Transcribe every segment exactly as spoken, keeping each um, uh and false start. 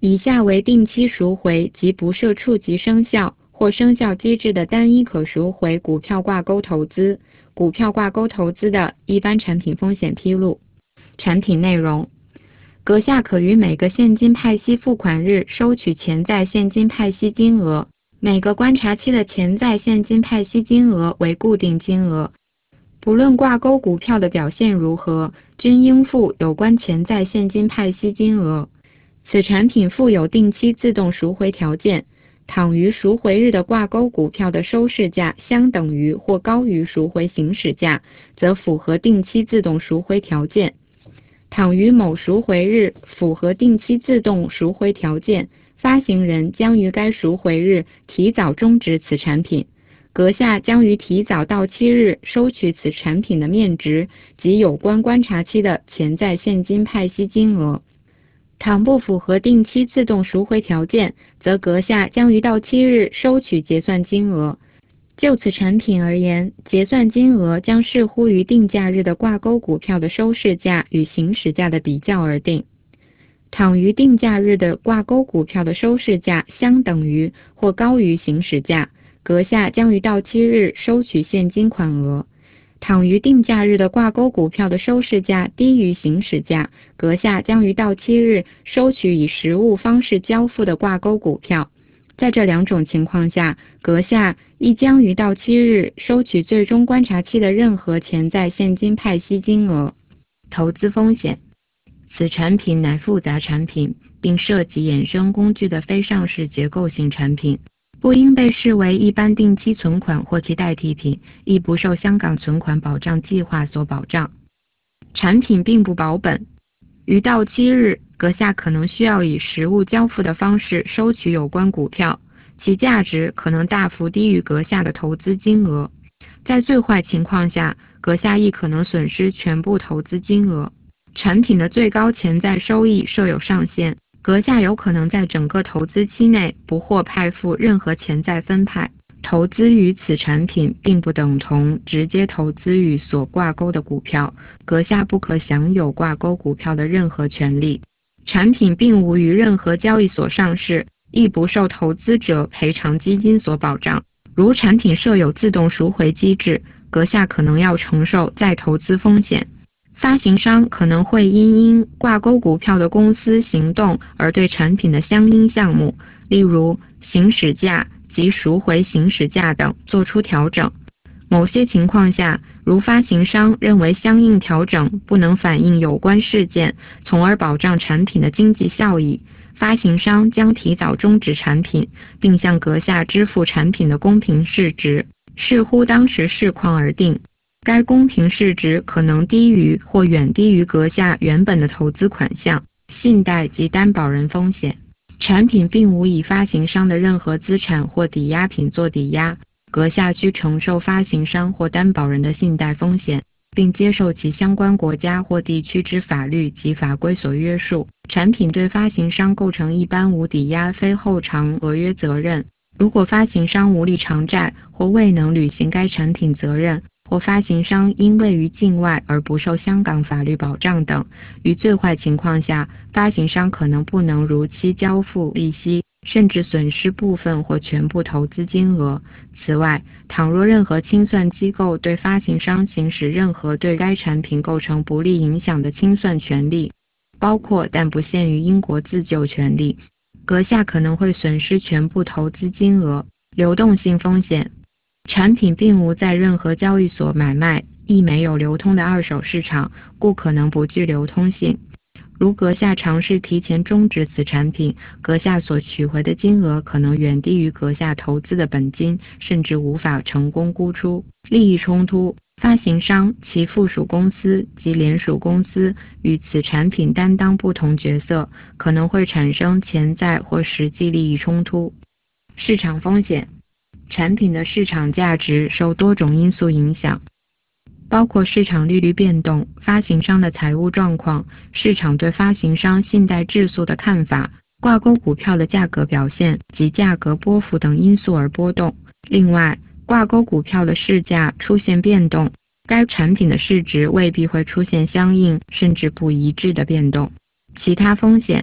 以下为定期赎回及不设触及生效或生效机制的单一可赎回股票挂钩投资。股票挂钩投资的一般产品风险披露。产品内容：阁下可于每个现金派息付款日收取潜在现金派息金额，每个观察期的潜在现金派息金额为固定金额，不论挂钩股票的表现如何，均应付有关潜在现金派息金额。此产品附有定期自动赎回条件，倘于赎回日的挂钩股票的收市价相等于或高于赎回行使价，则符合定期自动赎回条件。倘于某赎回日符合定期自动赎回条件，发行人将于该赎回日提早终止此产品，阁下将于提早到期日收取此产品的面值及有关观察期的潜在现金派息金额。倘不符合定期自动赎回条件，则阁下将于到期日收取结算金额。就此产品而言，结算金额将视乎于定价日的挂钩股票的收市价与行使价的比较而定。倘于定价日的挂钩股票的收市价相等于或高于行使价，阁下将于到期日收取现金款额。倘于定价日的挂钩股票的收市价低于行使价，阁下将于到期日收取以实物方式交付的挂钩股票。在这两种情况下，阁下亦将于到期日收取最终观察期的任何潜在现金派息金额。投资风险：此产品乃复杂产品，并涉及衍生工具的非上市结构性产品，不应被视为一般定期存款或其代替品，亦不受香港存款保障计划所保障。产品并不保本，于到期日，阁下可能需要以实物交付的方式收取有关股票，其价值可能大幅低于阁下的投资金额。在最坏情况下，阁下亦可能损失全部投资金额。产品的最高潜在收益设有上限，阁下有可能在整个投资期内不获派付任何潜在分派。投资于此产品并不等同直接投资于所挂钩的股票，阁下不可享有挂钩股票的任何权利。产品并无于任何交易所上市，亦不受投资者赔偿基金所保障。如产品设有自动赎回机制，阁下可能要承受再投资风险。发行商可能会因因挂钩股票的公司行动而对产品的相应项目，例如行使价及赎回行使价等做出调整。某些情况下，如发行商认为相应调整不能反映有关事件，从而保障产品的经济效益，发行商将提早终止产品，并向阁下支付产品的公平市值，视乎当时市况而定。该公平市值可能低于或远低于阁下原本的投资款项。信贷及担保人风险：产品并无以发行商的任何资产或抵押品做抵押，阁下需承受发行商或担保人的信贷风险，并接受其相关国家或地区之法律及法规所约束。产品对发行商构成一般无抵押非后偿合约责任。如果发行商无力偿债或未能履行该产品责任，或发行商因位于境外而不受香港法律保障等，于最坏情况下，发行商可能不能如期交付利息，甚至损失部分或全部投资金额。此外，倘若任何清算机构对发行商行使任何对该产品构成不利影响的清算权利，包括但不限于英国自救权利，阁下可能会损失全部投资金额。流动性风险：产品并无在任何交易所买卖，亦没有流通的二手市场，故可能不具流通性。如阁下尝试提前终止此产品，阁下所取回的金额可能远低于阁下投资的本金，甚至无法成功估出。利益冲突：发行商、其附属公司及联属公司与此产品担当不同角色，可能会产生潜在或实际利益冲突。市场风险：产品的市场价值受多种因素影响，包括市场利率变动、发行商的财务状况、市场对发行商信贷质素的看法、挂钩股票的价格表现及价格波幅等因素而波动。另外，挂钩股票的市价出现变动，该产品的市值未必会出现相应甚至不一致的变动。其他风险：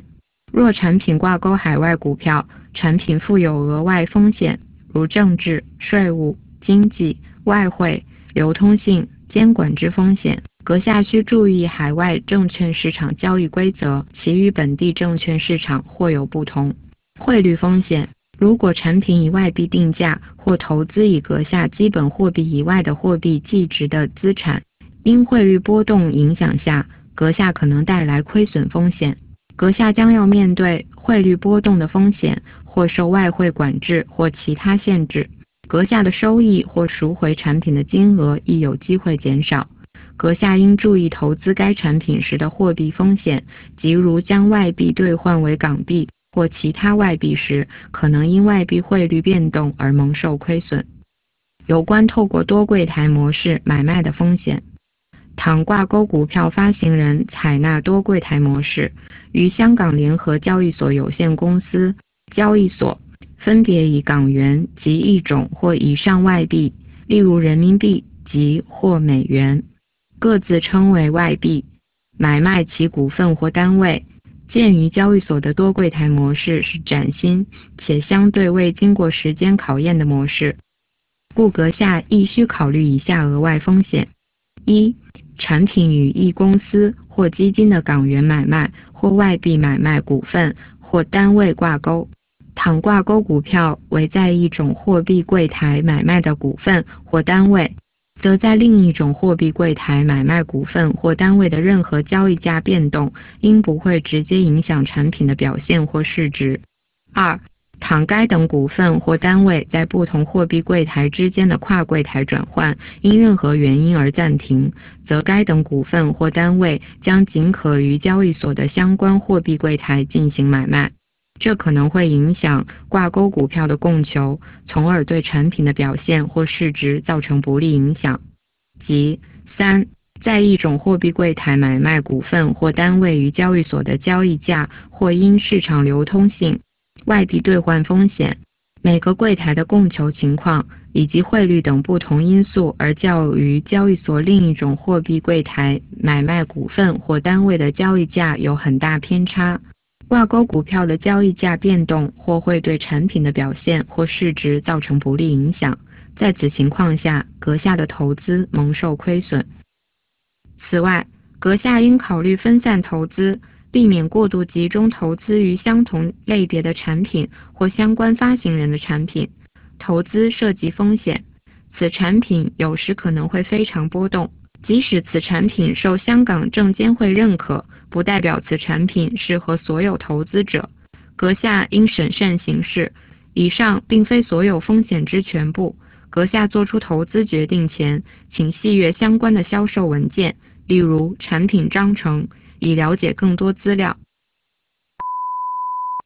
若产品挂钩海外股票，产品负有额外风险，如政治、税务、经济、外汇、流通性、监管之风险，阁下需注意海外证券市场交易规则，其与本地证券市场或有不同。汇率风险，如果产品以外币定价或投资以阁下基本货币以外的货币计值的资产，因汇率波动影响下，阁下可能带来亏损风险。阁下将要面对汇率波动的风险，或受外汇管制或其他限制。阁下的收益或赎回产品的金额亦有机会减少。阁下应注意投资该产品时的货币风险，即如将外币兑换为港币或其他外币时，可能因外币汇率变动而蒙受亏损。有关透过多柜台模式买卖的风险，倘挂钩股票发行人采纳多柜台模式，于香港联合交易所有限公司交易所分别以港元及一种或以上外币，例如人民币及或美元，各自称为外币，买卖其股份或单位。鉴于交易所的多柜台模式是崭新且相对未经过时间考验的模式，故阁下亦需考虑以下额外风险：一、产品与一公司或基金的港元买卖或外币买卖股份或单位挂钩。倘挂钩股票为在一种货币柜台买卖的股份或单位，则在另一种货币柜台买卖股份或单位的任何交易价变动，应不会直接影响产品的表现或市值。二、倘该等股份或单位在不同货币柜台之间的跨柜台转换因任何原因而暂停，则该等股份或单位将仅可于交易所的相关货币柜台进行买卖，这可能会影响挂钩股票的供求，从而对产品的表现或市值造成不利影响。即三、在一种货币柜台买卖股份或单位于交易所的交易价或因市场流通性、外币兑换风险、每个柜台的供求情况以及汇率等不同因素而较于交易所另一种货币柜台买卖股份或单位的交易价有很大偏差，挂钩股票的交易价变动或会对产品的表现或市值造成不利影响，在此情况下，阁下的投资蒙受亏损。此外，阁下应考虑分散投资，避免过度集中投资于相同类别的产品或相关发行人的产品。投资涉及风险，此产品有时可能会非常波动。即使此产品受香港证监会认可，不代表此产品适合所有投资者。阁下应审慎行事。以上并非所有风险之全部。阁下做出投资决定前，请细阅相关的销售文件，例如产品章程，以了解更多资料。